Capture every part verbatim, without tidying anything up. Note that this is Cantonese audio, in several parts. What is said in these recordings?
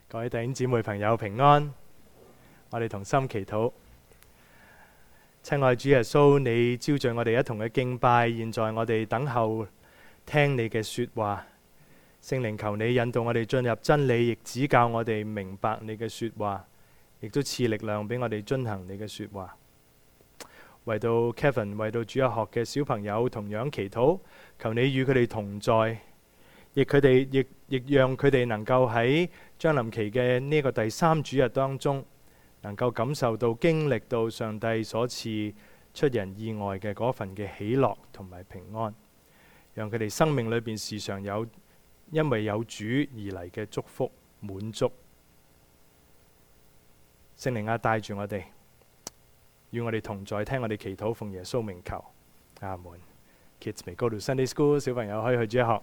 各位弟兄姊妹朋友平安，我哋同心祈禱。親愛主耶穌，你召聚我哋一同嘅敬拜，現在我哋等候聽你嘅說話。聖靈，求你引導我哋進入真理，亦指教我哋明白你嘅說話，亦都賜力量俾我哋遵行你嘅說話。為到 Kevin， 為到主日學嘅小朋友同樣祈禱，求你與佢哋同在，亦佢哋亦亦讓佢哋能夠喺將臨期嘅呢個第三主日當中，能夠感受到經歷到上帝所賜出人意外嘅嗰份嘅喜樂同埋平安，讓佢哋生命裏邊時常有因為有主而嚟嘅祝福滿足。聖靈啊，帶住我哋，與我哋同在，聽我哋祈禱，奉耶穌名求，阿門。Kids may go to Sunday school， 小朋友可以去主日學。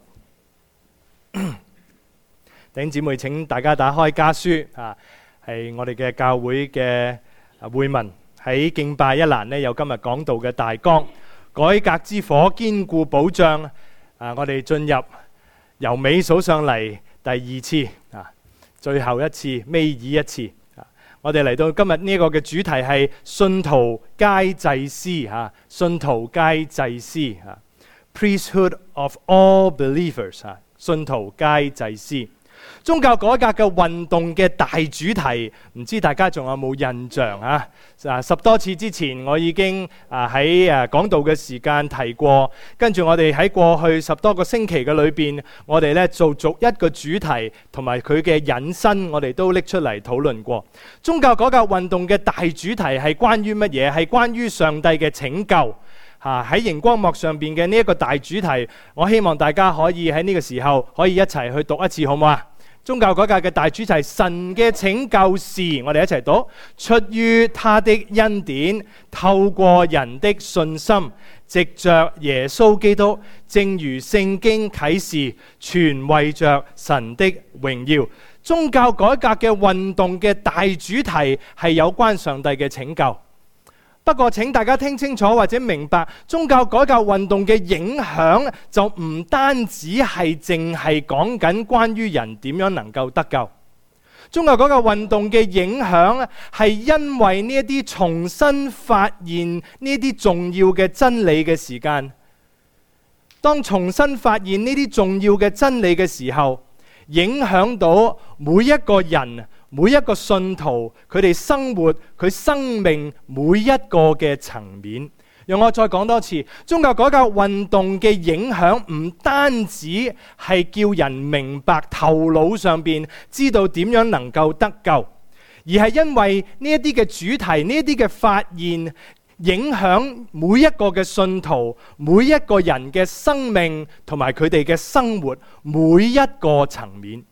弟兄姊妹，請大家打開家書啊，係我哋嘅教會嘅會文，喺敬拜一欄呢，有今日講道嘅大綱，改革之火堅固保障啊！我哋進入由尾數上嚟第二次啊，最後一次，尾二一次啊！我哋嚟到今日呢個嘅主題係信徒皆祭司啊，信徒皆祭司啊 ，Priesthood of all believers 啊，信徒皆祭司。宗教改革嘅運動嘅大主題，唔知大家仲有冇印象啊？啊，十多次之前我已經啊喺誒講道嘅時間提過，跟住我哋喺過去十多個星期嘅裏邊，我哋咧做逐一個主題同埋佢嘅引申，我哋都拎出嚟討論過。宗教改革運動嘅大主題係關於乜嘢？係關於上帝嘅拯救。啊！喺熒光幕上邊嘅呢一個大主題，我希望大家可以喺呢個時候可以一齊去讀一次，好唔好啊？宗教改革嘅大主題，神嘅拯救是，我哋一齊讀，出於他的恩典，透過人的信心，藉着耶穌基督，正如聖經啟示，全為着神的榮耀。宗教改革嘅運動嘅大主題係有關上帝嘅拯救。不過請大家聽清楚或者明白，宗教改革運動嘅影響就唔單止係淨係講緊關於人點樣能夠得救。宗教改革運動嘅影響係因為呢一啲重新發現呢啲重要嘅真理嘅時間。當重新發現呢啲重要嘅真理嘅時候，影響到每一個人，每一個信徒，佢哋生活佢生命每一個嘅層面。讓我再講多次，宗教改革運動嘅影響唔單止係叫人明白頭腦上邊知道點樣能夠得救，而係因為呢一啲嘅主題，呢一啲嘅發現，影響每一個嘅信徒，每一個人嘅生命同埋佢哋嘅生活每一個層面。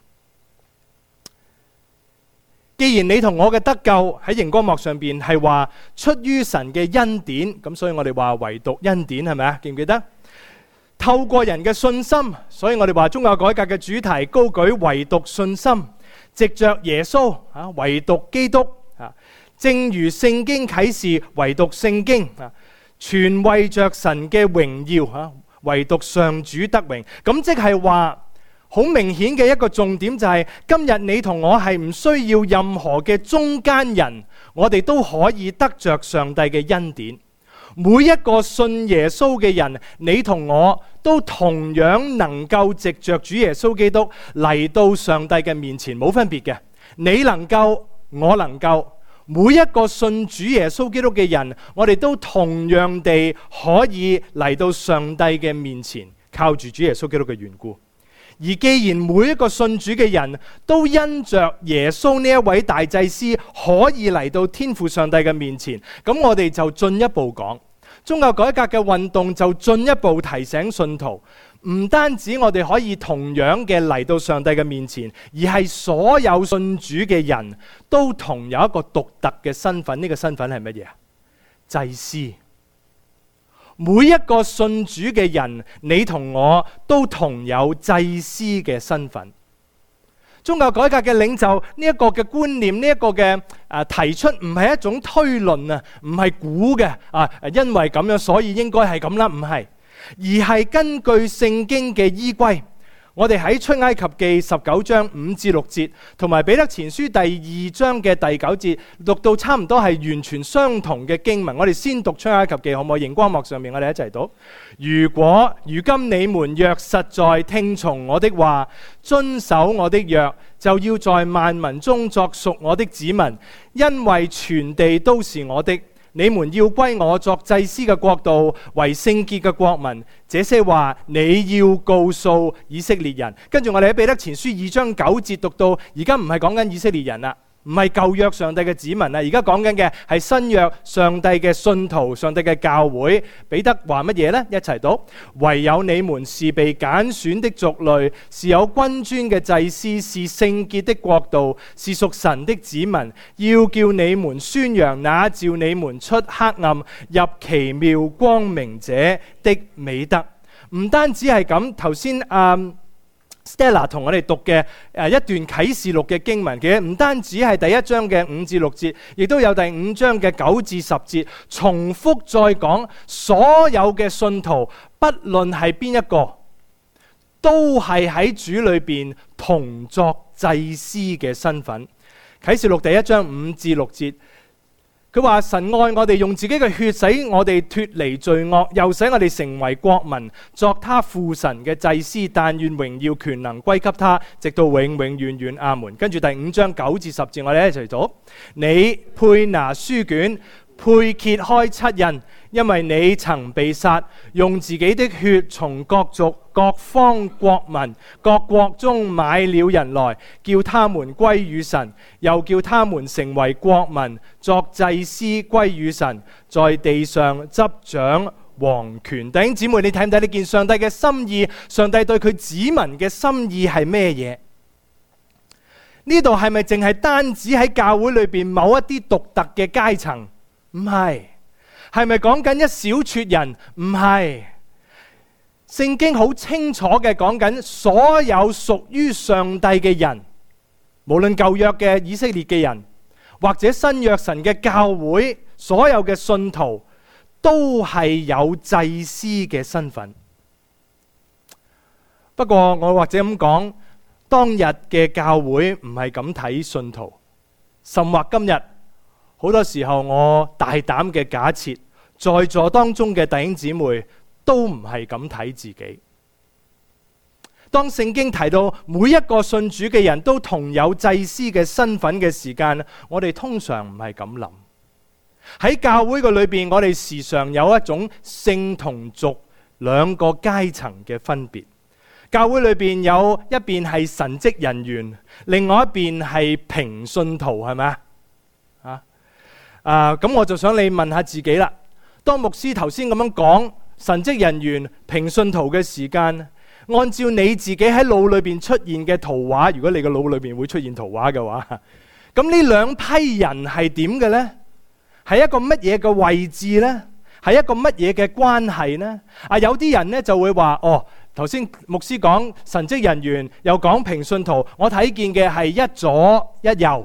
既然你同我嘅得救喺熒光幕上邊係話出於神嘅恩典，咁所以我哋話唯獨恩典，係咪啊？記唔記得？透過人嘅信心，所以我哋話宗教改革嘅主題高舉唯獨信心，藉着耶穌啊，唯獨基督啊，正如聖經啟示，唯獨聖經啊，全為着神嘅榮耀啊，唯獨上主得榮。咁即係話，好明顯嘅一個重點就係，今日你同我係唔需要任何嘅中間人，我哋都可以得着上帝嘅恩典。每一個信耶穌嘅人，你同我都同樣能夠藉着主耶穌基督嚟到上帝嘅面前，冇分別嘅。你能夠，我能夠，每一個信主耶穌基督嘅人，我哋都同樣地可以嚟到上帝嘅面前，靠住主耶穌基督嘅緣故。而既然每一個信主嘅人都因着耶穌呢一位大祭司可以嚟到天父上帝嘅面前，咁我哋就進一步講，宗教改革嘅運動就進一步提醒信徒，唔單止我哋可以同樣嘅嚟到上帝嘅面前，而係所有信主嘅人都同有一個獨特嘅身份。呢個身份係乜嘢啊？祭司。每一個信主嘅人，你同我都同有祭司嘅身份。宗教改革嘅領袖呢一個嘅觀念，呢一個嘅啊提出唔係一種推論啊，唔係估嘅啊，因為咁樣所以應該係咁啦，唔係，而係根據聖經嘅依歸我哋喺出埃及記十九章五至六節，同埋彼得前書第二章嘅第九節，讀到差唔多係完全相同嘅經文。我哋先讀出埃及記，好唔好？熒光幕上面我哋一齊讀。如果如今你們若實在聽從我的話，遵守我的約，就要在萬民中作屬我的子民，因為全地都是我的。你們要歸我作祭司嘅國度，為聖潔嘅國民。這些話你要告訴以色列人。跟住我哋喺彼得前書二章九節讀到，而家唔係講緊以色列人啦，唔係舊約上帝嘅子民啦，而家講緊嘅係新約上帝嘅信徒，上帝嘅教會。彼得話乜嘢呢？一齊讀：唯有你們是被揀選的族類，是有君尊嘅祭司，是聖潔的國度，是屬神的子民。要叫你們宣揚那召你們出黑暗入奇妙光明者的美德。唔單止係咁，頭先啊Stella 同我哋讀嘅誒一段啟示錄嘅經文嘅，唔單止係第一章嘅五至六節，亦都有第五章嘅九至十節，重複再講所有嘅信徒，不論係邊一個，都係喺主裏邊同作祭司嘅身份。啟示錄第一章五至六節。佢話神愛我哋，用自己嘅血使我哋脫離罪惡，又使我哋成為國民，作他父神嘅祭司。但願榮耀權能歸給他，直到永永遠遠。阿門。跟住第五章九至十節，我哋一齊讀。你配拿書卷，配揭開七印，因為你曾被殺，用自己的血從各族、各方、國民、各國中買了人來，叫他們歸於神，又叫他們成為國民，作祭司歸於神，在地上執掌王權。弟兄姊妹，你睇唔睇呢件上帝嘅心意？上帝對佢子民嘅心意係咩嘢？呢度係咪淨係單止喺教會裏邊某一啲獨特嘅階層？唔係。係咪講緊一小撮人？唔係。聖經好清楚嘅講緊所有屬於上帝嘅人，無論舊約嘅以色列嘅人，或者新約神嘅教會，所有嘅信徒都係有祭司嘅身份。不過我或者咁講，當日嘅教會唔係咁睇信徒，甚或今日好多時候我大膽嘅假設，在座當中嘅弟兄姊妹都唔係咁睇自己。當聖經提到每一個信主嘅人都同有祭司嘅身份嘅時間，我哋通常唔係咁諗。喺教會嘅裏邊，我哋時常有一種聖同俗兩個階層嘅分別。教會裏邊有一邊係神職人員，另外一邊係平信徒，係咪啊？啊，咁我就想你問下自己啦。當牧師頭先咁樣講神職人員、平信徒嘅時間，按照你自己喺腦裏邊出現嘅圖畫，如果你嘅腦裏邊會出現圖畫嘅話，咁呢兩批人係點嘅呢？係一個乜嘢嘅位置呢？係一個乜嘢嘅關係呢？啊，有啲人呢就會話，哦，頭先牧師講神職人員，又講平信徒，我睇見嘅係一左一右。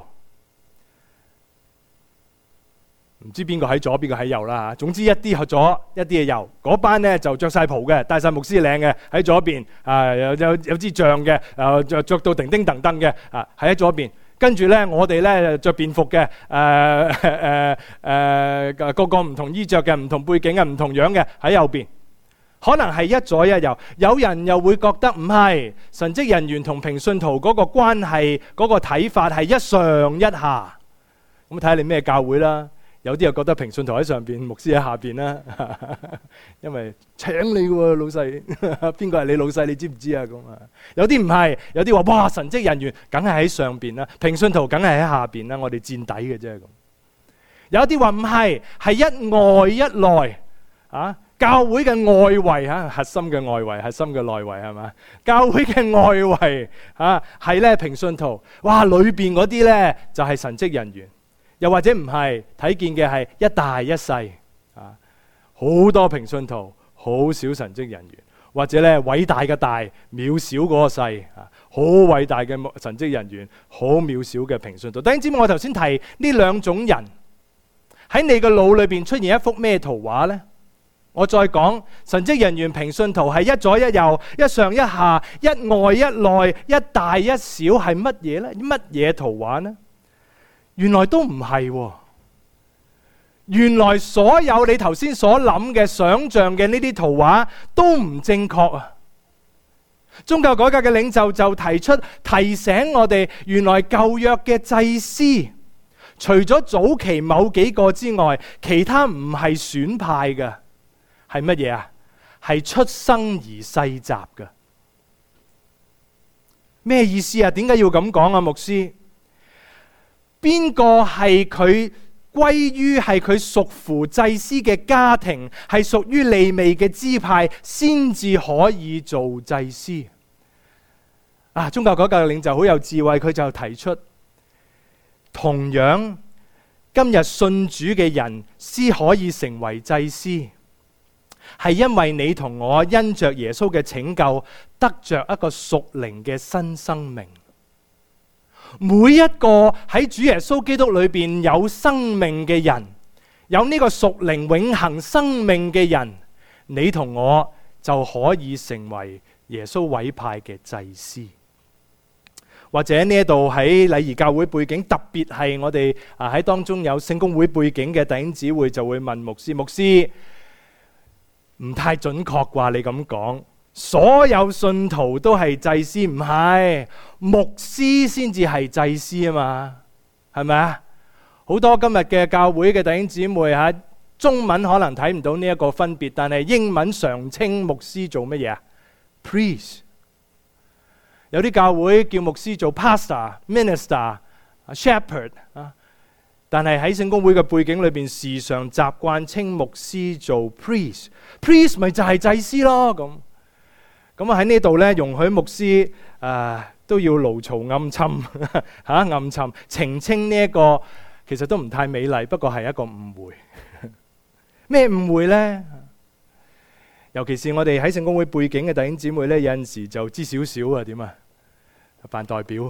唔知邊個喺左邊個喺右啦嚇，總之一啲係左，一啲係右。嗰班呢就着晒袍嘅，戴晒牧師領嘅喺左邊，啊有有有支杖嘅，啊着着到叮叮噹噹嘅，啊喺左邊。跟住呢，我哋呢着便服嘅，誒誒誒個個唔同衣着嘅，唔同背景嘅，唔同樣嘅喺右邊。可能係一左一右。有人又會覺得唔係，神職人員同平信徒嗰個關係嗰個睇法係一上一下。咁睇下你咩教會啦。有啲又覺得平信徒喺上邊，牧師喺下邊啦，因為請你喎老細，邊個係你老細？你知唔知啊？咁啊，有啲唔係，有啲話哇神職人員梗係喺上邊啦，平信徒梗係喺下邊啦，我哋墊底嘅啫咁。有啲話唔係，係一外一內啊，教會嘅外圍啊，核心嘅外圍，核心嘅內圍係嘛？教會嘅外圍啊，係咧平信徒，哇裏邊嗰啲咧就係神職人員。又或者唔係，睇見嘅係一大一細啊，好多平信徒，好少神職人員，或者咧偉大嘅大，渺小嗰個細啊，好偉大嘅神職人員，好渺小嘅平信徒。弟兄姊妹，我頭先提呢兩種人喺你嘅腦裏邊出現一幅咩圖畫呢？ 我再講，神職人員平信徒係一左一右、一上一下、一外一內、一大一小，係乜嘢呢？乜嘢圖畫呢？原來都唔係喎。原來所有你頭先所諗嘅、想像嘅呢啲圖畫都唔正確啊！宗教改革嘅領袖就提出提醒我哋，原來舊約嘅祭司除咗早期某幾個之外，其他唔係選派嘅，係乜嘢啊？係出生而世襲嘅。咩意思啊？點解要咁講啊？牧師，邊個係佢歸於係佢屬乎祭司嘅家庭，係屬於利未嘅支派，先至可以做祭司啊？宗教改革嘅領袖好有智慧，佢就提出，同樣今日信主嘅人先可以成為祭司，係因為你同我因着耶穌嘅拯救，得着一個屬靈嘅新生命。每一個喺主耶穌基督裏邊有生命嘅人，有呢個屬靈永恆生命嘅人，你同我就可以成為耶穌委派嘅祭司。或者呢一度喺禮儀教會背景，特別係我哋啊喺當中有聖公會背景嘅弟兄姊妹就會問牧師：牧師，唔太準確啩？你咁講，所有信徒都係祭司，唔係牧師先至係祭司啊嘛？係咪啊？好多今日嘅教會嘅弟兄姊妹吓，中文可能睇唔到呢一個分別，但係英文常稱牧師做乜嘢啊 ？Priest。有啲教會叫牧師做 pastor、minister、shepherd 啊，但係喺聖公會嘅背景裏邊，時常習慣稱牧師做 priest，priest 咪就係祭司咯。咁咁啊喺呢度咧，容許牧師誒都要勞嘈暗沉吓暗沉澄清呢一個，其實都唔太美麗，不過係一個誤會。咩誤會呢？尤其是我哋喺聖公會背景嘅弟兄姊妹呢，有陣時就知少少啊，點啊？扮代表。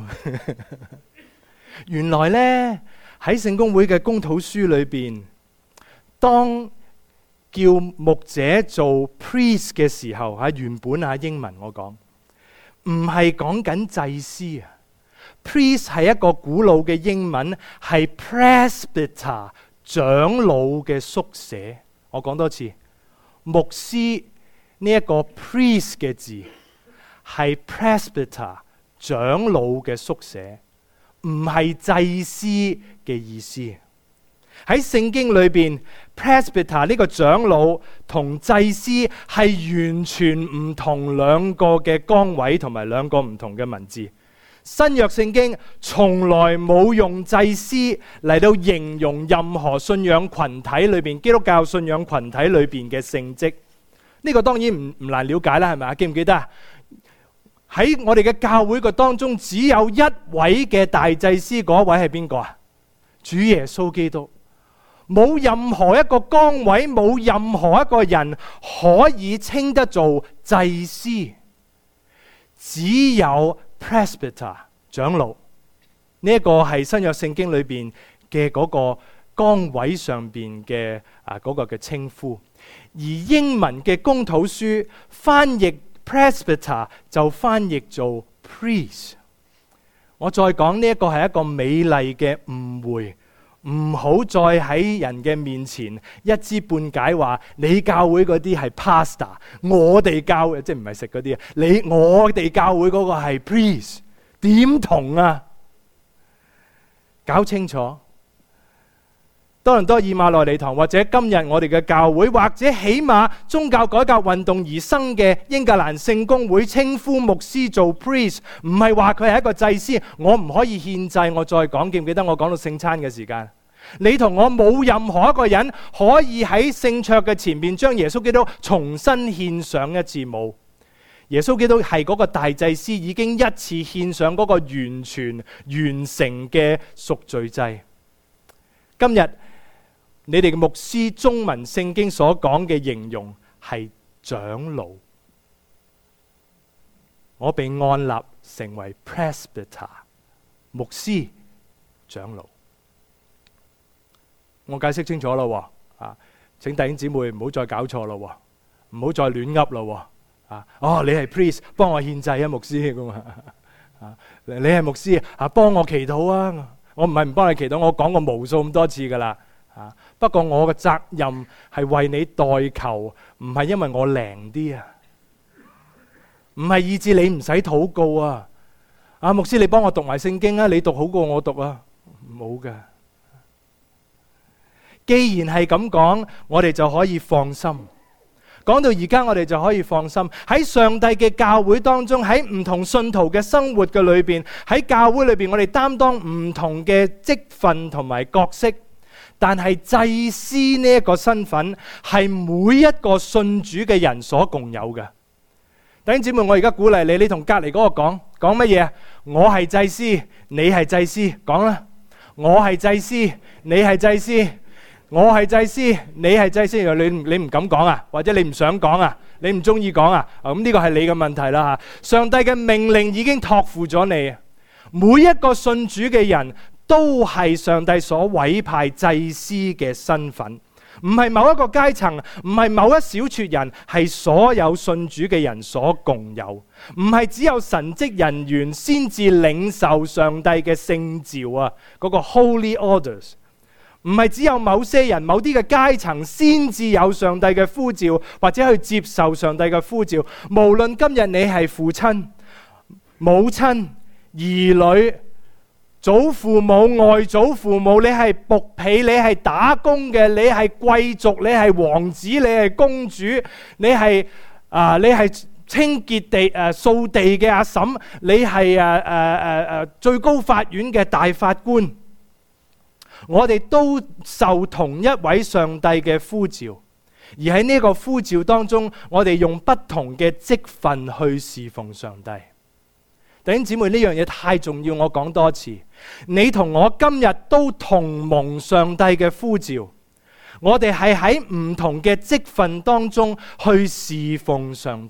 原來呢，喺聖公會嘅公禱書裏邊，當叫牧者做 priest 嘅時候，啊原本啊英文我講，唔係講緊祭司啊。priest 係一個古老嘅英文，係 presbyter 長老嘅縮寫。我講多次，牧師呢一個 priest 嘅字係 presbyter 長老嘅縮寫，唔係祭司嘅意思。喺聖經裏邊 presbyter 呢個長老同祭司係完全唔同兩個嘅崗位同埋兩個唔同嘅文字。新約聖經從來冇用祭司嚟到形容任何信仰群體裏邊基督教信仰群體裏邊嘅聖職。呢個當然唔唔難了解啦，係咪啊？記唔記得啊？喺我哋嘅教會個當中，只有一位嘅大祭司，嗰位係邊個啊？主耶穌基督。冇任何一個崗位，冇任何一個人可以稱得做祭司，只有 presbyter 長老。呢一個係新約聖經裏邊嘅嗰個崗位上邊嘅啊嗰個嘅稱呼。而英文嘅公禱書翻譯 presbyter 就翻譯做 priest。我再講，呢一個係一個美麗嘅誤會，唔好再喺人嘅面前一知半解話你教會嗰啲係 pastor， 我哋教會即係唔係食嗰啲啊？你我哋教會嗰個係 priest， 點同啊？搞清楚。多倫多以馬內利堂，或者今日我哋嘅教會，或者起碼宗教改革運動而生嘅英格蘭聖公會，稱呼牧師做 priest， 唔係話佢係一個祭司。我唔可以獻祭。我再講，記唔記得我講到聖餐嘅時間？你同我冇任何一個人可以喺聖桌嘅前面將耶穌基督重新獻上一次，冇。耶穌基督係嗰個大祭司，已經一次獻上嗰個完全完成嘅贖罪祭。今日你哋嘅牧師中文聖經所講嘅形容係長老，我被按立成為 presbyter 牧師長老。我解釋清楚啦，啊請弟兄姊妹唔好再搞錯咯，唔好再亂噏咯。啊，哦，你係 priest， 幫我獻祭啊，牧師咁啊。啊，你係牧師啊，幫我祈禱啊。我唔係唔幫你祈禱，我講過無數咁多次噶啦。啊，不過我嘅責任係為你代求，唔係因為我靈啲啊，唔係以致你唔使禱告啊。啊，牧師你幫我讀埋聖經啊，你讀好過我讀啊，冇㗎。既然係咁講，我哋就可以放心。講到而家，我哋就可以放心喺上帝嘅教會當中，喺唔同信徒嘅生活嘅裏邊，喺教會裏邊，我哋擔當唔同嘅職分同埋角色。但係祭司呢一個身份係每一個信主嘅人所共有嘅。弟兄姊妹，我而家鼓勵你，你同隔籬嗰個講講乜嘢？我係祭司，你係祭司，講啦。我係祭司，你係祭司。我係祭司，你係祭司。你你唔敢講啊，或者你唔想講啊，你唔中意講啊？咁呢個係你嘅問題啦吓。上帝嘅命令已經託付咗你，每一個信主嘅人都係上帝所委派祭司嘅身份，唔係某一個階層，唔係某一小撮人，係所有信主嘅人所共有。唔係只有神職人員先至領受上帝嘅聖召啊，嗰個 Holy Orders。唔係只有某些人、某啲嘅階層先至有上帝嘅呼召，或者去接受上帝嘅呼召。無論今日你係父親、母親、兒女、祖父母、外祖父母，你係僕婢，你係打工嘅，你係貴族，你係王子，你係公主，你係啊、呃，你係清潔地誒掃、呃、地嘅阿嬸，你係誒誒誒誒最高法院嘅大法官。我哋都受同一位上帝嘅呼召，而喺呢個呼召當中，我哋用不同嘅職分去侍奉上帝。弟兄姊妹，呢樣嘢太重要，我講多次。你同我今日都同蒙上帝嘅呼召，我哋係喺唔同嘅職分當中去侍奉上帝。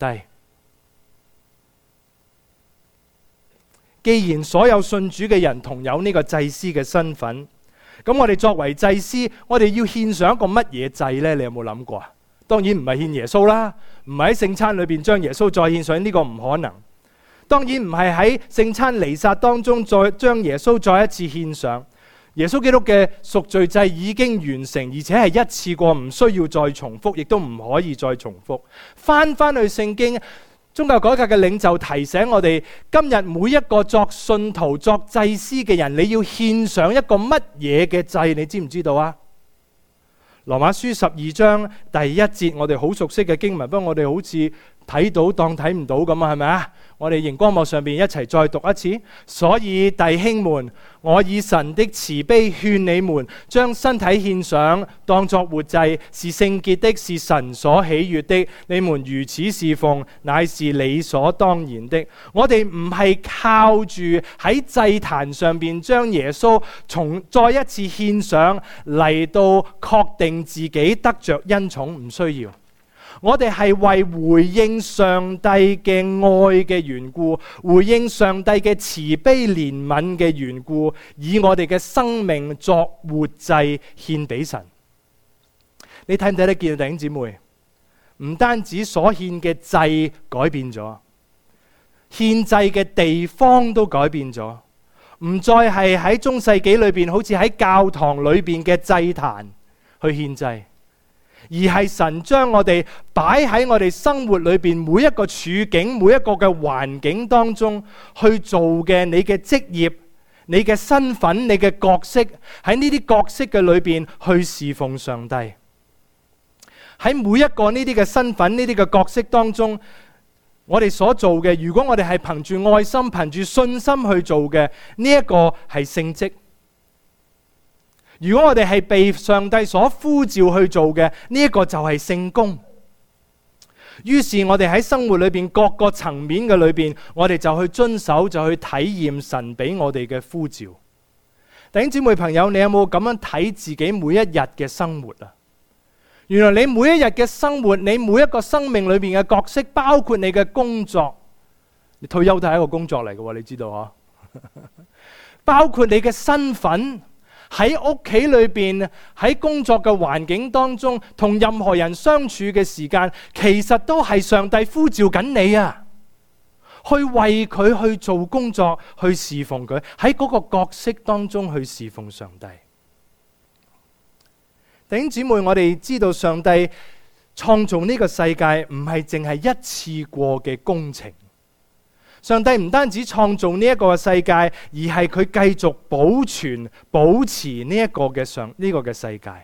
既然所有信主嘅人同有呢個祭司嘅身份，咁我哋作為祭司，我哋要獻上一個乜嘢祭呢？你有冇諗過啊？當然唔係獻耶穌啦，唔係喺聖餐裏邊將耶穌再獻上，呢個唔可能。當然唔係喺聖餐彌撒當中再將耶穌再一次獻上。耶穌基督嘅贖罪祭已經完成，而且係一次過，唔需要再重複，亦都唔可以再重複。翻翻去聖經。宗教改革嘅領袖提醒我哋，今日每一個作信徒、作祭司嘅人，你要獻上一個乜嘢嘅祭？你知唔知道啊？羅馬書十二章第一節，我哋好熟悉嘅經文，不過我哋好似睇到當睇唔到咁啊，係咪啊？我哋熒光幕上邊一齊再讀一次。所以弟兄們，我以神的慈悲勸你們，將身體獻上，當作活祭，是聖潔的，是神所喜悅的。你們如此侍奉，乃是理所當然的。我哋唔係靠住喺祭壇上邊將耶穌從再一次獻上嚟到確定自己得着恩寵，唔需要。我哋係為回應上帝嘅愛嘅緣故，回應上帝嘅慈悲憐憫嘅緣故，以我哋嘅生命作活祭獻俾神。你睇唔睇得見，弟兄姊妹？唔單止所獻嘅祭改變咗，獻祭嘅地方都改變咗，唔再係喺中世紀裏邊，好似喺教堂裏邊嘅祭壇去獻祭。而係神將我哋擺喺我哋生活裏邊每一個處境、每一個嘅環境當中去做嘅，你嘅職業、你嘅身份、你嘅角色，喺呢啲角色嘅裏邊去侍奉上帝。喺每一個呢啲嘅身份、呢啲嘅角色當中，我哋所做嘅，如果我哋係憑住愛心、憑住信心去做嘅，呢一個係聖職。如果我哋係被上帝所呼召去做嘅，呢一個就係聖工。於是我哋喺生活裏邊各個層面嘅裏邊，我哋就去遵守，就去體驗神俾我哋嘅呼召。弟兄姊妹朋友，你有冇咁樣睇自己每一日嘅生活啊？原來你每一日嘅生活，你每一個生命裏邊嘅角色，包括你嘅工作，你退休都係一個工作嚟嘅，你知道嗬？包括你嘅身份。 喺屋企裏邊，喺工作嘅環境當中，同任何人相處嘅時間，其實都係上帝呼召緊你啊，去為佢去做工作，去侍奉佢，喺嗰個角色當中去侍奉上帝。弟兄姊妹，我哋知道上帝創造呢個世界唔係淨係一次過嘅工程。上帝唔單止創造呢一個世界，而係佢繼續保存、保持呢一個嘅上呢個嘅世界。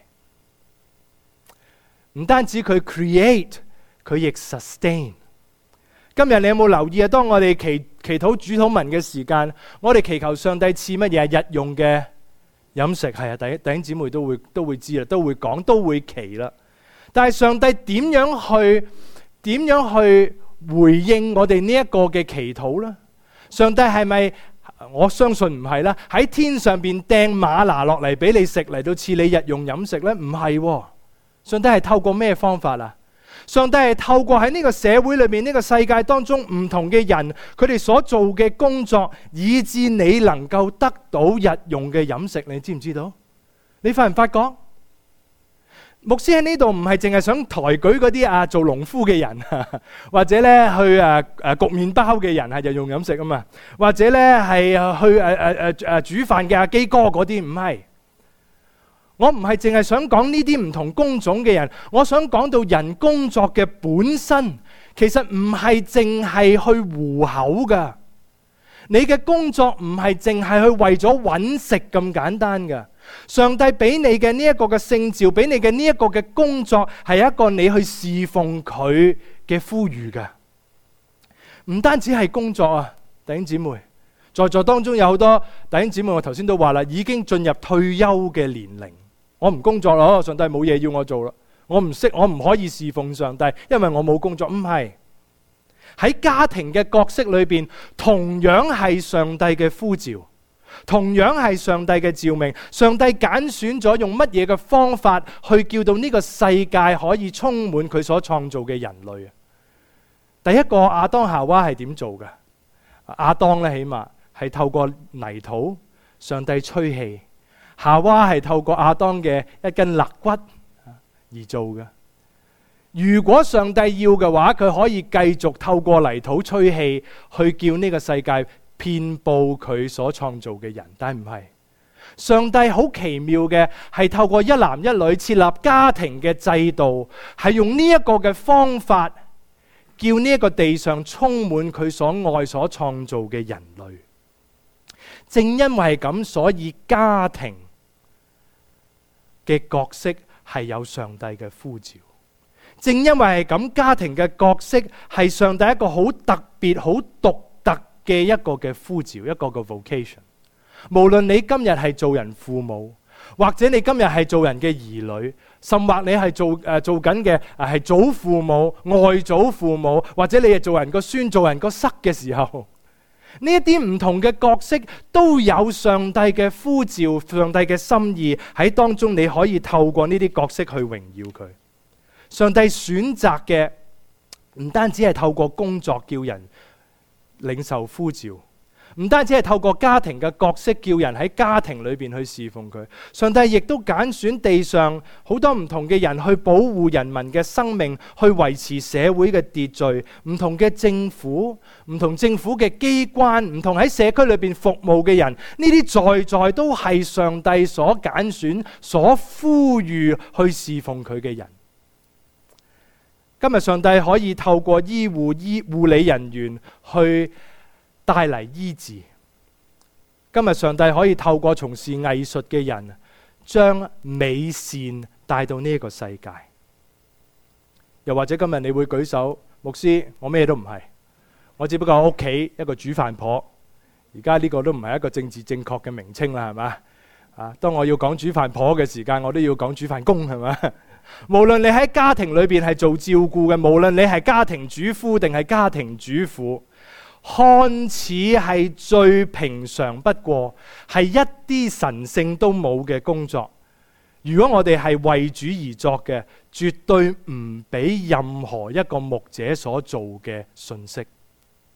唔單止佢 create， 佢亦 sustain。今日你有冇留意啊？當我哋祈祈禱主禱文嘅時間，我哋祈求上帝賜乜嘢日用嘅飲食？係啊，弟弟兄姊妹都會都會知啦，都會講，都會祈啦。但係上帝點樣去點樣去回應我哋呢一個嘅祈禱呢？上帝係咪？我相信唔係啦。喺天上邊掟嗎哪落嚟俾你食，嚟到賜你日用飲食呢？唔係喎。上帝係透過咩方法啊？上帝係透過喺呢個社會裏面，呢個世界當中唔同嘅人，佢哋所做嘅工作，以致你能夠得到日用嘅飲食。你知唔知道？你發唔發覺？牧師喺呢度唔係淨係想抬舉嗰啲啊做農夫嘅人，或者咧去誒誒焗麵包嘅人係日用飲食啊嘛，或者咧係去誒誒誒誒煮飯嘅阿基哥嗰啲，唔係。我唔係淨係想講呢啲唔同工種嘅人，我想講到人工作嘅本身，其實唔係淨係去糊口噶。你嘅工作唔係淨係去為咗揾食咁簡單噶。上帝俾你嘅呢一個嘅聖召，俾你嘅呢一個嘅工作，係一個你去侍奉佢嘅呼籲噶。唔單止係工作啊，弟兄姊妹，在座當中有好多弟兄姊妹，我頭先都話啦，已經進入退休嘅年齡。我唔工作咯，上帝冇嘢要我做啦。我唔識，我唔可以侍奉上帝，因為我冇工作。唔係，喺家庭嘅角色裏邊，同樣係上帝嘅呼召。同樣係上帝嘅召命，上帝揀選咗用乜嘢嘅方法去叫到呢個世界可以充滿佢所創造嘅人類啊？第一個亞當夏娃係點做嘅？亞當咧起碼係透過泥土，上帝吹氣；夏娃係透過亞當嘅一根肋骨而做嘅。如果上帝要嘅話，佢可以繼續透過泥土吹氣去叫呢個世界遍佈佢所創造嘅人，但係唔係。上帝好奇妙嘅係透過一男一女設立家庭嘅制度，係用呢一個嘅方法，叫呢一個地上充滿佢所愛所創造嘅人類。正因為係咁，所以家庭嘅角色係有上帝嘅呼召。正因為係咁，家庭嘅角色係上帝一個好特別、好獨嘅一個嘅呼召，一個嘅 vocation。無論你今日係做人父母，或者你今日係做人嘅兒女，甚或你係做誒、呃、做緊嘅係祖父母、外祖父母，或者你係做人個孫、做人個侄嘅時候，呢一啲唔同嘅角色都有上帝嘅呼召、上帝嘅心意喺當中。你可以透過呢啲角色去榮耀佢。上帝選擇嘅唔單止係透過工作叫人領受呼召，唔單止係透過家庭嘅角色叫人喺家庭裏邊去侍奉佢。上帝亦都揀選地上好多唔同嘅人去保護人民嘅生命，去維持社會嘅秩序。唔同嘅政府、唔同政府嘅機關、唔同喺社區裏邊服務嘅人，呢啲在在都係上帝所揀選、所呼籲去侍奉佢嘅人。今日上帝可以透過醫護、醫護理人員去帶嚟醫治。今日上帝可以透過從事藝術嘅人，將美善帶到呢一個世界。又或者今日你會舉手，牧師，我咩都唔係，我只不過屋企一個煮飯婆。而家呢個都唔係一個政治正確嘅名稱啦，係嘛？啊，當我要講煮飯婆嘅時間，我都要講煮飯工，係嘛？無論你喺家庭裏邊係做照顧嘅，無論你係家庭主夫定係家庭主婦，看似係最平常不過，係一啲神聖都冇嘅工作。如果我哋係為主而作嘅，絕對唔比任何一個牧者所做嘅遜色。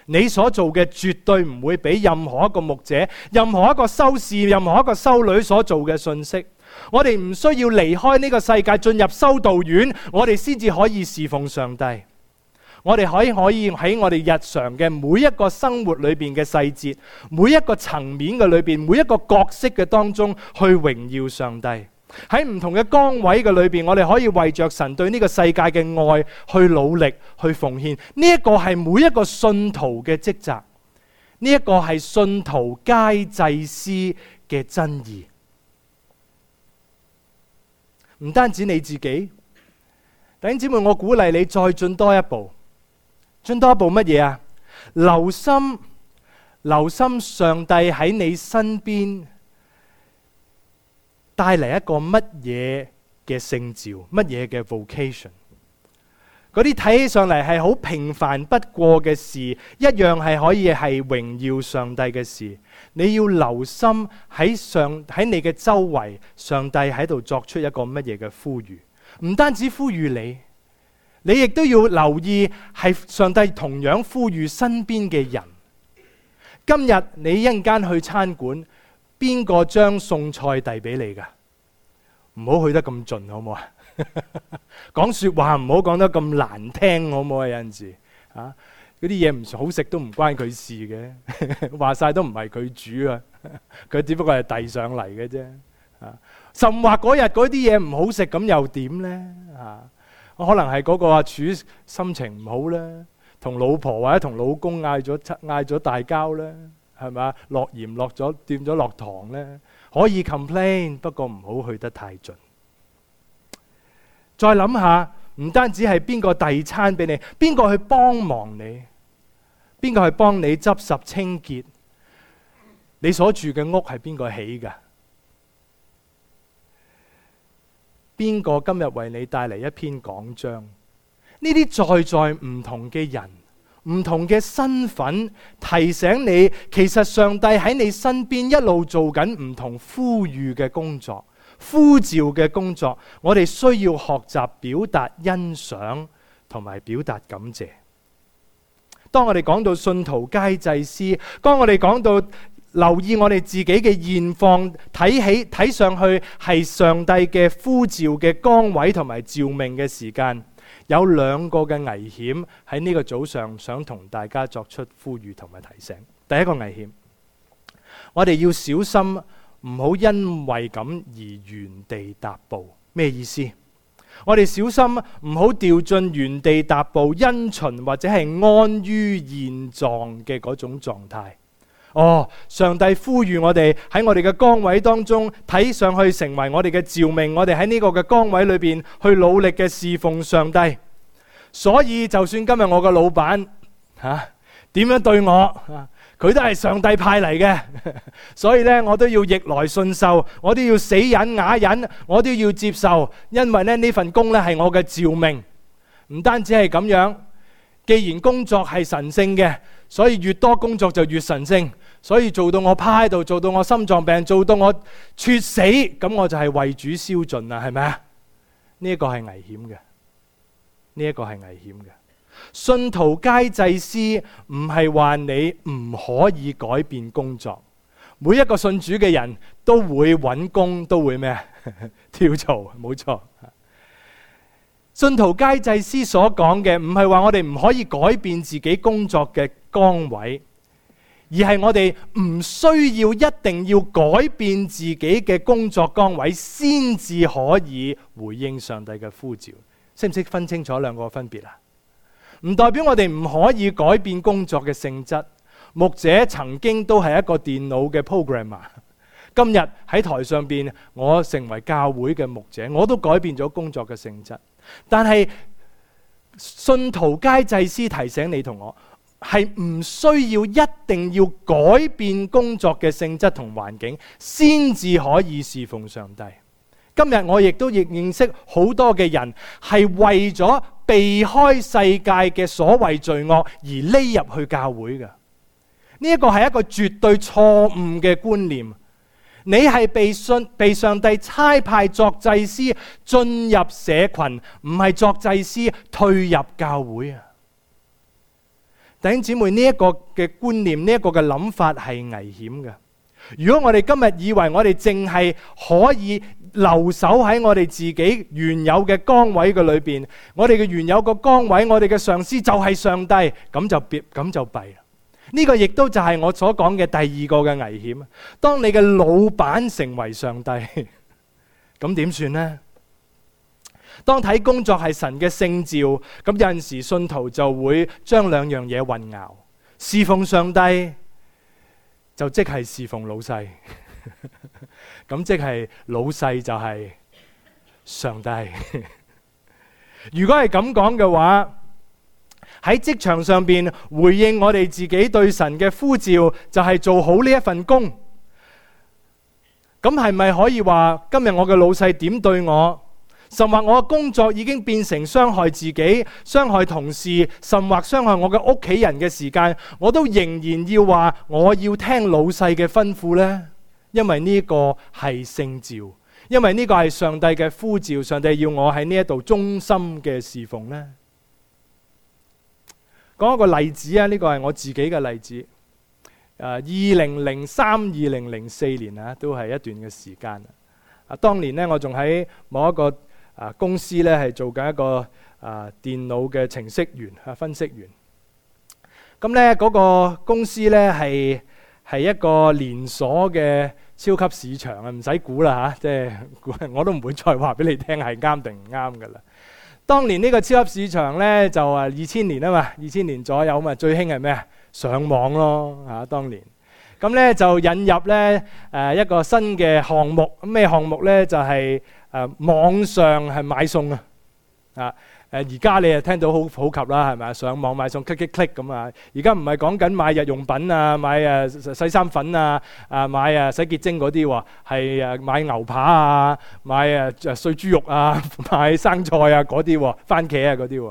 你所做嘅絕對唔會比任何一個牧者、任何一個修士、任何一個修女所做嘅信息。我哋唔需要離開呢個世界，進入修道院，我哋先至可以侍奉上帝。我哋可以可以喺我哋日常嘅每一個生活裏邊嘅細節，每一個層面嘅裏邊，每一個角色嘅當中去榮耀上帝。喺唔同嘅崗位嘅裏邊，我哋可以為着神對呢個世界嘅愛去努力去奉獻。呢一個係每一個信徒嘅職責，呢一個係信徒皆祭司嘅真義。唔單止你自己，弟兄姊妹，我鼓勵你再進多一步。進多一步乜嘢啊？留心，留心上帝喺你身邊帶嚟一個乜嘢嘅聖召，乜嘢嘅 vocation。嗰啲睇起上嚟係好平凡不過嘅事，一樣係可以係榮耀上帝嘅事。你要留心喺上喺你嘅周圍，上帝喺度作出一個乜嘢嘅呼籲。唔單止呼籲你，你亦都要留意係上帝同樣呼籲身邊嘅人。今日你一陣間去餐館，邊個將餸菜遞俾你㗎？唔好去得咁盡，好唔好啊？講說話唔好講得咁難聽，好唔好啊？有陣時啊，嗰啲嘢唔好食都唔關佢事嘅，話晒都唔係佢煮啊，佢只不過係遞上嚟嘅啫。啊，甚或嗰日嗰啲嘢唔好食，咁又點呢？啊，可能係嗰個阿廚心情唔好啦，同老婆或者同老公嗌咗嗌咗大交啦，係咪？落鹽落咗，掂咗落糖咧，可以 complain， 不過唔好去得太盡。再諗下，唔單止係邊個遞餐俾你，邊個去幫忙你，邊個去幫你執拾清潔，你所住嘅屋係邊個起㗎？邊個今日為你帶嚟一篇講章？呢啲在在唔同嘅人，唔同嘅身份，提醒你，其實上帝喺你身邊一路做緊唔同呼籲嘅工作、呼召嘅工作。我哋需要學習表達欣賞同埋表達感謝。當我哋講到信徒皆祭司，當我哋講到留意我哋自己嘅現況，睇起睇上去係上帝嘅呼召嘅崗位同埋召命嘅時間，有兩個嘅危險喺呢個早上想同大家作出呼籲同埋提醒。第一個危險，我哋要小心唔好因為咁而原地踏步。咩意思？我哋小心唔好掉進原地踏步、因循或者係安於現狀嘅嗰種狀態。哦，上帝呼籲我哋喺我哋嘅崗位當中，睇上去成為我哋嘅召命，我哋喺呢個嘅崗位裏邊去努力嘅侍奉上帝。所以就算今日我嘅老闆吓點樣對我，佢都係上帝派嚟嘅，所以呢，我都要逆來順受，我都要死忍啞忍，我都要接受，因為咧呢份工咧係我嘅召命。唔單止係咁樣，既然工作係神聖嘅，所以越多工作就越神聖，所以做到我趴喺度，做到我心臟病，做到我猝死，咁我就係為主燒盡啦，係咪啊？呢一個係危險嘅，呢一個係危險嘅。信徒皆祭司唔係話你唔可以改變工作，每一個信主嘅人都會揾工，都會咩跳槽，冇錯。信徒皆祭司所講嘅唔係話我哋唔可以改變自己工作嘅崗位，而係我哋唔需要一定要改變自己嘅工作崗位先至可以回應上帝嘅呼召。識唔識分清楚兩個分別啊？唔代表我哋唔可以改變工作嘅性質。牧者曾經都係一個電腦嘅 programmer， 今日喺台上邊我成為教會嘅牧者，我都改變咗工作嘅性質。但係信徒皆祭司提醒你同我，係唔需要一定要改變工作嘅性質同環境先至可以侍奉上帝。今日我亦都亦認識好多嘅人係為咗避開世界嘅所謂罪惡而匿入去教會嘅。呢一個係一個絕對錯誤嘅觀念。你係被信被上帝差派作祭司進入社群，唔係作祭司退入教會啊！ 弟兄姊妹，呢一個嘅觀念，呢一個嘅諗法係危險嘅。如果我哋今日以為我哋淨係可以留守喺我哋自己原有嘅崗位嘅裏邊，我哋嘅原有個崗位，我哋嘅上司就係上帝，咁就別咁就弊啦。呢個亦都就係我所講嘅第二個嘅危險。當你嘅老闆成為上帝，咁點算呢？當睇工作係神嘅聖召，咁有陣時信徒就會將兩樣嘢混淆，侍奉上帝就即係侍奉老細，咁即係老細就係上帝。如果係咁講嘅話，喺職場上邊回應我哋自己對神嘅呼召，就係做好呢一份工。咁係咪可以話今日我嘅老細點對我，甚或我嘅工作已經變成傷害自己、傷害同事，甚或傷害我嘅屋企人嘅時間，我都仍然要話我要聽老細嘅吩咐呢？因為呢個係聖召，因為呢個係上帝嘅呼召，上帝要我喺呢一度忠心嘅侍奉呢。講一個例子啊，呢個係我自己嘅例子。誒，二零零三、二零零四年啊，都係一段嘅時間啊。當年呢，我仲喺某一個啊公司呢，係做緊一個啊電腦嘅程式員啊分析員。咁呢嗰個公司呢，係係一個連鎖嘅超級市場啊，唔使估啦嚇，即係我都唔會再話俾你聽係啱定唔啱噶啦。當年呢個超級市場呢，就啊二千年啊嘛，二千年左右嘛，最興係咩啊？上網咯嚇，當年咁呢就引入呢誒一個新嘅項目，咩項目呢？就係誒網上係買餸啊！啊誒而家你又聽到好普及啦，係咪啊？上網買餸 click click click 咁啊！而家唔係講緊買日用品啊，買誒洗衫粉啊，啊買誒洗潔精嗰啲喎，係誒買牛扒啊，買誒碎豬肉啊，買生菜啊嗰啲喎，番茄啊嗰啲喎。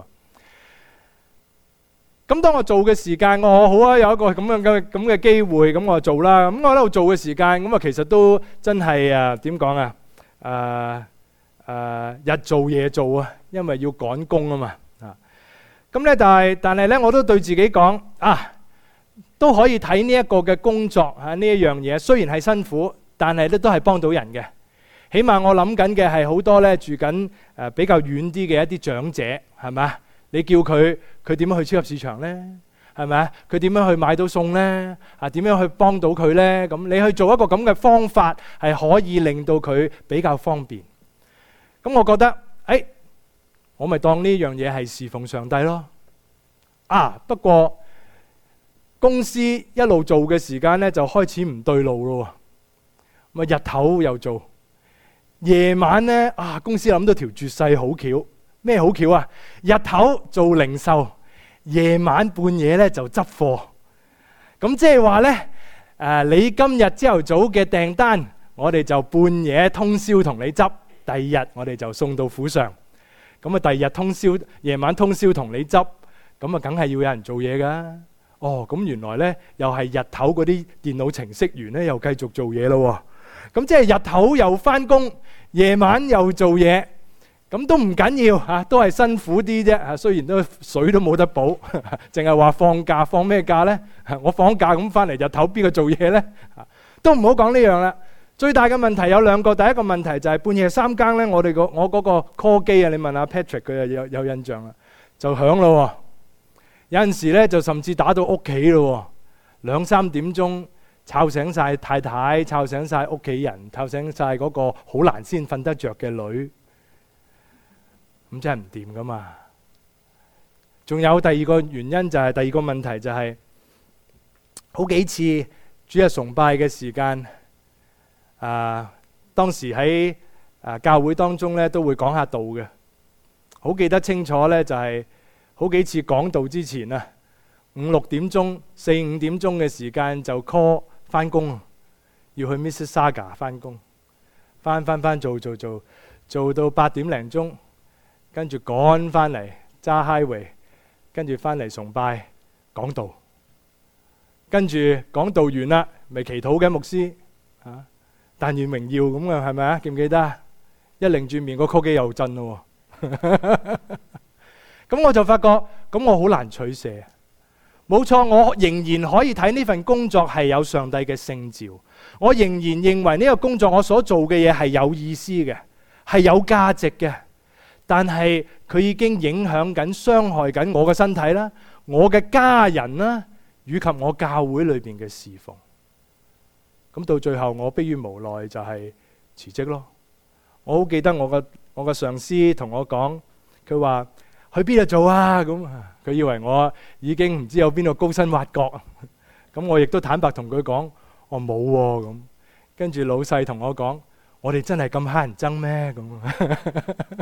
咁當我做嘅時間，我好啊，有一個咁樣嘅咁嘅機會，咁我就做啦。咁我喺度做嘅時間，咁啊其實都真係誒點講啊？誒誒日做夜做啊，因為要趕工啊嘛。啊，咁咧，但係但係咧，我都對自己講啊，都可以睇呢一個嘅工作嚇呢一樣嘢，雖然係辛苦，但係咧都係幫到人嘅。起碼我諗緊嘅係好多咧住緊誒比較遠啲嘅一啲長者，係咪啊？你叫佢佢點樣去超級市場呢？係咪啊？佢點樣去買到餸呢？啊，點樣去幫到佢呢？咁你去做一個咁嘅方法，係可以令到佢比較方便。咁我覺得，誒，我咪當呢樣嘢係侍奉上帝咯。啊，不過公司一路做嘅時間呢，就開始唔對路咯。咁啊，日頭又做，夜晚呢，啊，公司諗到條絕世好橋。咩好橋啊？日頭做零售，夜晚半夜咧就執貨。咁即係話咧，誒，你今日朝頭早嘅訂單，我哋就半夜通宵同你執，第二日我哋就送到府上。咁啊，第二日通宵，夜晚通宵同你執，咁啊，梗係要有人做嘢噶。哦，咁原來咧又係日頭嗰啲電腦程式員咧又繼續做嘢咯。咁即係日頭又翻工，夜晚又做嘢。咁都唔緊要嚇，都係辛苦啲啫嚇。雖然都水都冇得補，淨係話放假，放咩假呢？我放假咁翻嚟日頭邊個做嘢呢？都唔好講呢樣啦。最大嘅問題有兩個，第一個問題就係半夜三更呢，我哋個我嗰個 call 機啊，你問下 Patrick 佢有有印象啦，就響咯。有陣時呢就甚至打到屋企咯，兩三點鐘吵醒晒太太，吵醒晒屋企人，吵醒晒嗰個好難先瞓得着嘅女。咁真係唔掂噶嘛？仲有第二個原因就係、是、第二個問題就係、是、好幾次主日崇拜嘅時間，啊，當時喺啊教會當中咧都會講下道嘅，好記得清楚咧就係、是、好幾次講道之前啊，五六點鐘、四五點鐘嘅時間就 call 翻工，要去 Mississauga 翻工，翻翻翻做做做做到八點零鐘。跟住趕翻嚟揸 highway， 跟住翻嚟崇拜講道，跟住講道完啦，咪祈禱嘅牧師啊，但願榮耀咁嘅係咪啊？記唔記得啊？一擰住面個 call 機又震咯，咁我就發覺咁我好難取捨。 冇錯，我仍然可以睇呢份工作係有上帝嘅聖召，我仍然認為呢個工作我所做嘅嘢係有意思嘅，係有價值嘅。但係佢已經影響緊、傷害緊我嘅身體啦，我嘅家人啦，以及我教會裏邊嘅侍奉。咁到最後，我迫於無奈就係辭職咯。我好記得我嘅我嘅上司同我講，佢話去邊度做啊？咁佢以為我已經唔知有邊度高薪挖角。咁我亦都坦白同佢講，我冇喎。咁跟住老細同我講，我哋真係咁乞人憎咩？咁。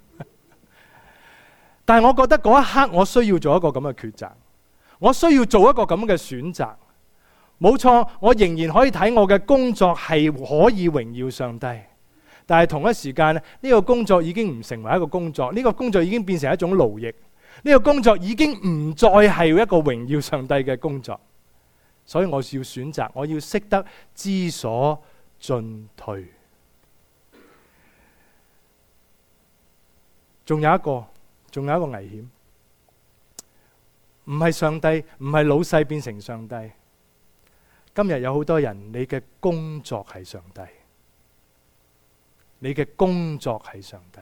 但係我覺得嗰一刻我需要做一個咁嘅抉擇，我需要做一個咁嘅選擇。冇錯，我仍然可以睇我嘅工作係可以榮耀上帝，但係同一時間呢，呢個工作已經唔成為一個工作，呢個工作已經變成一種勞役，呢個工作已經唔再係一個榮耀上帝嘅工作。所以我要選擇，我要識得知所進退。仲有一個。仲有一個危險，唔係上帝，唔係老細變成上帝。今日有好多人，你嘅工作係上帝，你嘅工作係上帝，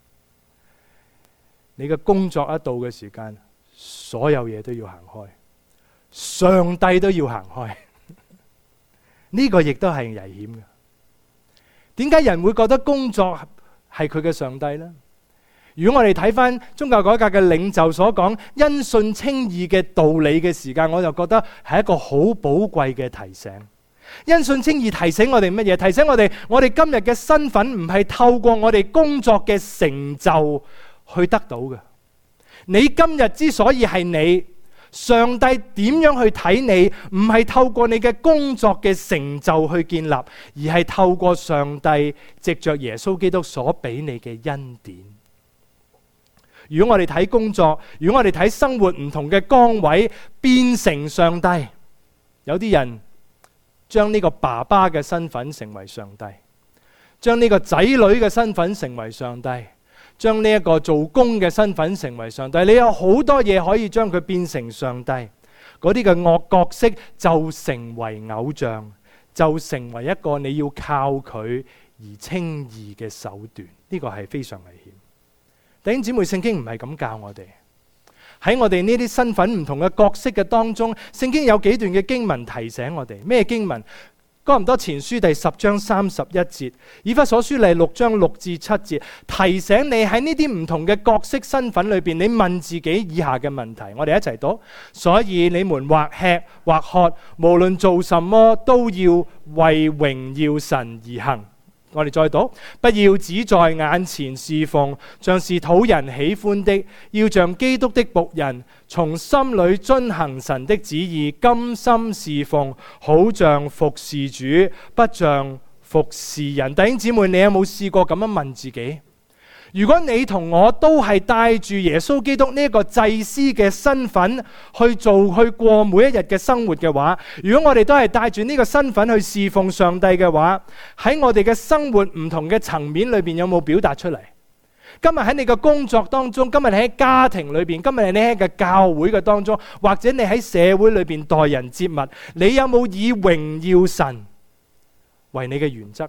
你嘅工作一到嘅時間，所有嘢都要行開，上帝都要行開。呢個亦都係危險嘅。點解人會覺得工作係佢嘅上帝呢？如果我哋睇翻宗教改革嘅領袖所講因信稱義嘅道理嘅時間，我就覺得係一個好寶貴嘅提醒。因信稱義提醒我哋乜嘢？提醒我哋，我哋今日嘅身份唔係透過我哋工作嘅成就去得到嘅。你今日之所以係你，上帝點樣去睇你，唔係透過你嘅工作嘅成就去建立，而係透過上帝藉着耶穌基督所俾你嘅恩典。如果我哋睇工作，如果我哋睇生活唔同嘅崗位變成上帝，有啲人將呢個爸爸嘅身份成為上帝，將呢個仔女嘅身份成為上帝，將呢一個做工嘅身份成為上帝。你有好多嘢可以將佢變成上帝，嗰啲嘅惡角色就成為偶像，就成為一個你要靠佢而稱義嘅手段。呢個係非常危險。弟兄姊妹，聖經唔係咁教我哋。喺我哋呢啲身份唔同嘅角色嘅當中，聖經有幾段嘅經文提醒我哋。咩經文？哥林多前書第十章三十一節，以弗所書第六章六至七節，提醒你喺呢啲唔同嘅角色身份裏邊，你問自己以下嘅問題。我哋一齊讀。所以你們或吃或喝，無論做什麼，都要為榮耀神而行。我哋再讀，不要只在眼前侍奉，像是討人喜歡的，要像基督的僕人，從心裏遵行神的旨意，甘心侍奉，好像服侍主，不像服侍人。弟兄姊妹，你有冇試過咁樣問自己？如果你同我都係帶住耶穌基督呢個祭司嘅身份去做去過每一日嘅生活嘅話，如果我哋都係帶住呢個身份去侍奉上帝嘅話，喺我哋嘅生活唔同嘅層面裏邊有冇表達出嚟？今日喺你嘅工作當中，今日你喺家庭裏邊，今日你喺嘅教會嘅當中，或者你喺社會裏邊待人接物，你有冇以榮耀神為你嘅原則，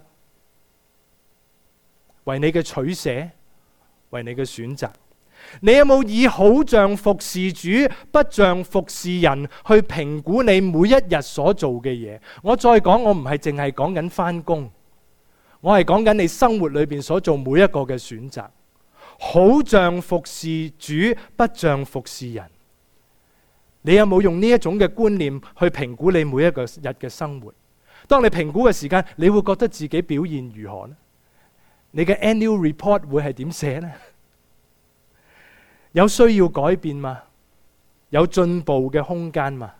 為你嘅取捨，為你嘅選擇？你有冇以好像服侍主，不像服侍人去評估你每一日所做嘅嘢？我再講，我唔係淨係講緊返工，我係講緊你生活裏邊所做每一個嘅選擇。好像服侍主，不像服侍人。你有冇用呢一種嘅觀念去評估你每一個日嘅生活？當你評估嘅時間，你會覺得自己表現如何呢？你嘅 annual report 會係點寫呢？有需要改變嗎？有進步嘅空間嗎？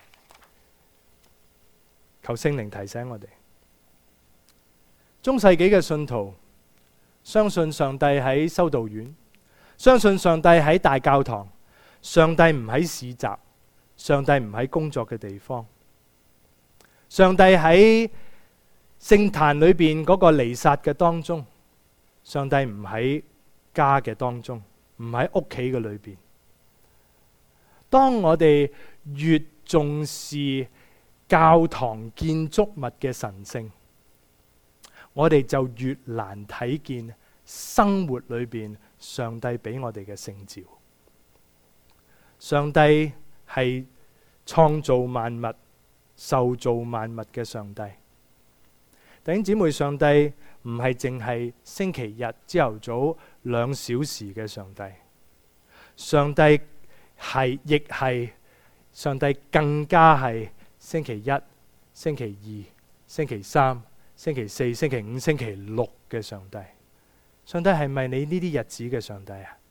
求聖靈提醒我哋。中世紀嘅信徒相信上帝喺修道院，相信上帝喺大教堂，上帝唔喺市集，上帝唔喺工作嘅地方，上帝喺聖壇裏邊嗰個彌撒嘅當中，上帝唔喺家嘅當中，唔喺屋企嘅裏邊。當我哋越重視教堂建築物嘅神聖，我哋就越難睇見生活裏邊上帝俾我哋嘅聖召。上帝係創造萬物、受造萬物嘅上帝。弟兄姊妹，上帝唔係淨係星期日朝頭早兩小時嘅上帝，上帝係亦係上帝，更加係星期一、星期二、星期三、星期四、星期五、星期六嘅上帝。上帝係咪你呢啲日子嘅上帝啊？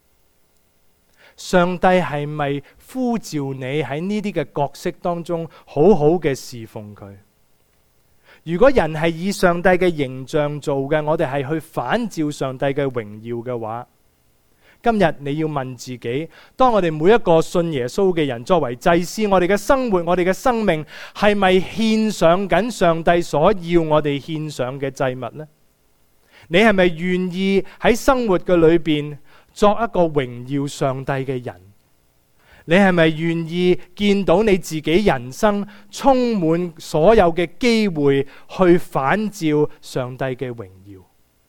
上帝係咪呼召你喺呢啲嘅角色當中好好嘅侍奉佢？如果人係以上帝嘅形象做嘅，我哋係去反照上帝嘅榮耀嘅話，今日你要問自己，當我哋每一個信耶穌嘅人作為祭司，我哋嘅生活、我哋嘅生命係咪獻上緊上帝所要我哋獻上嘅祭物呢？你係咪願意喺生活嘅裏邊作一個榮耀上帝嘅人？你係咪願意見到你自己人生充滿所有嘅機會去反照上帝嘅榮耀？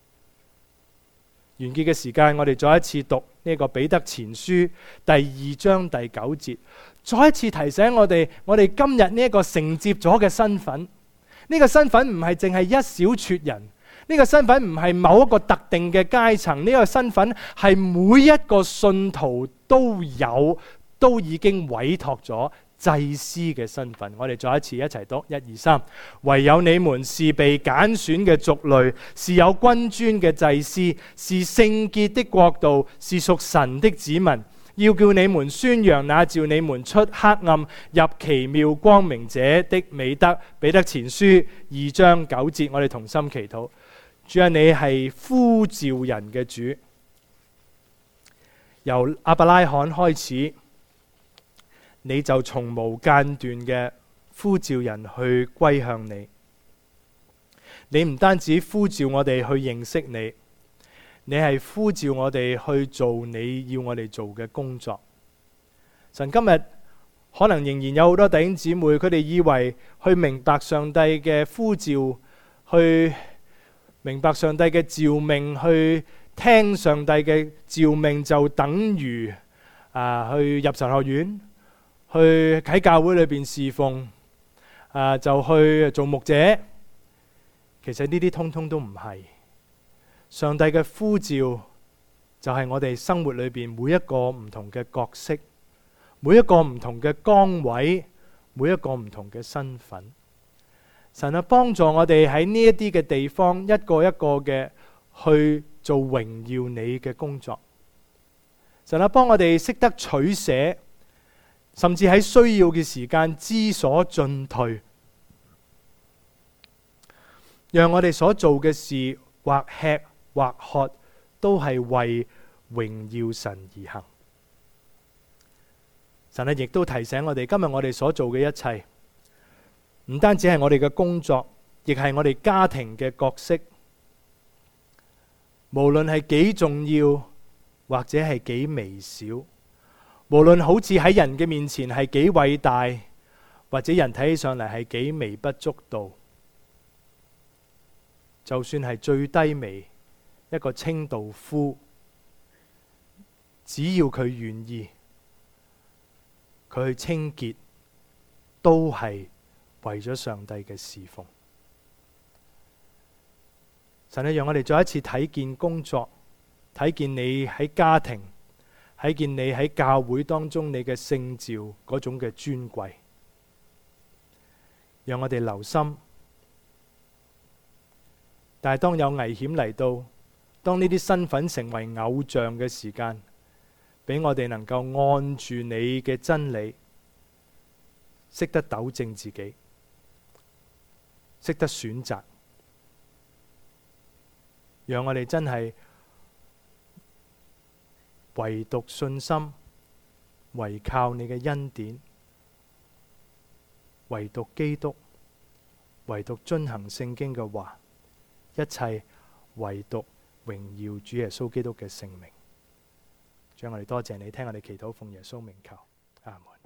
完結嘅時間，我哋再一次讀呢個彼得前書第二章第九節，再一次提醒我哋，我哋今日呢一個承接咗嘅身份，呢個身份唔係淨係一小撮人。呢個身份唔係某一個特定嘅階層，呢個身份係每一個信徒都有，都已經委託咗祭司嘅身份。我哋再一次一齊讀，一二三。唯有你們是被揀選嘅族類，是有君尊嘅祭司，是聖潔的國度，是屬神的子民。要叫你們宣揚那召你們出黑暗入奇妙光明者的美德。彼得前書二章九節，我哋同心祈禱。主啊，你係呼召人嘅主，由亞伯拉罕開始，你就從無間斷嘅呼召人去歸向你。你唔單止呼召我哋去認識你，你係呼召我哋去做你要我哋做嘅工作。神，今日可能仍然有好多弟兄姊妹，佢哋以為去明白上帝嘅呼召，去明白上帝嘅召命，去聽上帝嘅召命，就等於啊去入神學院，去喺教會裏邊侍奉，啊就去做牧者。其實呢啲通通都唔係。上帝嘅呼召就係我哋生活裏邊每一個唔同嘅角色，每一個唔同嘅崗位，每一個唔同嘅身份。神啊，幫助我哋喺呢一啲嘅地方，一個一個嘅去做榮耀你嘅工作。神啊，幫我哋識得取捨，甚至喺需要嘅時間知所進退，讓我哋所做嘅事，或吃或喝，都係為榮耀神而行。神啊，亦都提醒我哋，今日我哋所做嘅一切，唔單止係我哋嘅工作，亦係我哋家庭嘅角色。無論係幾重要，或者係幾微小，無論好似喺人嘅面前係幾偉大，或者人睇起上嚟係幾微不足道，就算係最低微一個清道夫，只要佢願意，佢去清潔，都係為咗上帝嘅侍奉。神啊，讓我哋再一次睇見工作，睇見你喺家庭，睇見你喺教會當中你嘅聖召嗰種嘅尊貴，讓我哋留心。但係當有危險嚟到，當呢啲身份成為偶像嘅時間，俾我哋能夠按住你嘅真理，識得糾正自己，識得選擇，讓我哋真係唯獨信心，唯靠你嘅恩典，唯獨基督，唯獨遵行聖經嘅話，一切唯獨榮耀主耶穌基督嘅聖名。將我哋多謝你，聽我哋祈禱，奉耶穌名求，阿門。